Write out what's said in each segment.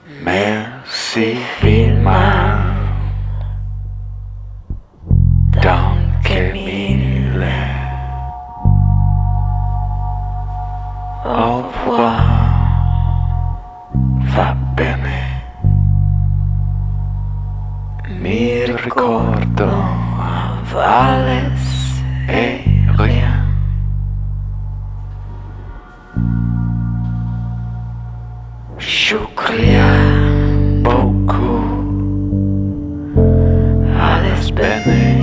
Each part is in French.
Merci vielmals. Danke mille. Au revoir. Va bene. Mi ricordo alles e rien. Shukriya beaucoup. Alles bene.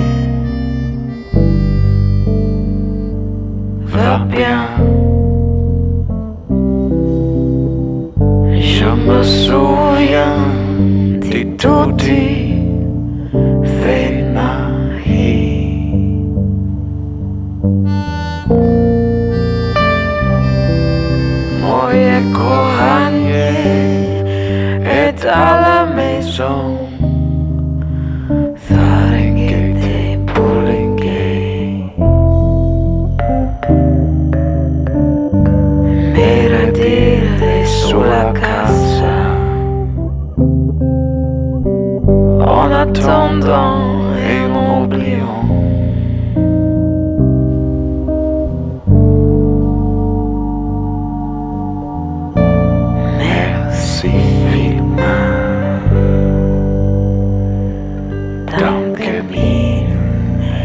Va bien. Je me souviens di tutti venai. Moje kochanie est à la maison. Saringhe pulinghe. Meraviglie sulla casa. En attendant et en oubliant. Merci vielmals. Danke mille.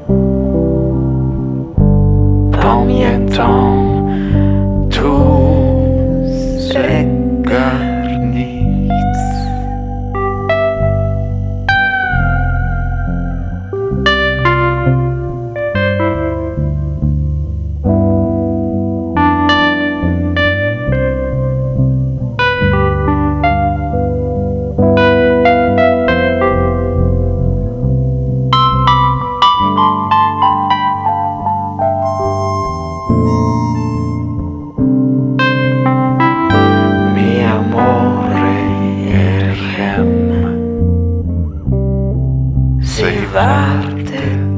Combien de temps tout c'est gar nichts. Mi amore er hem. Zij waardde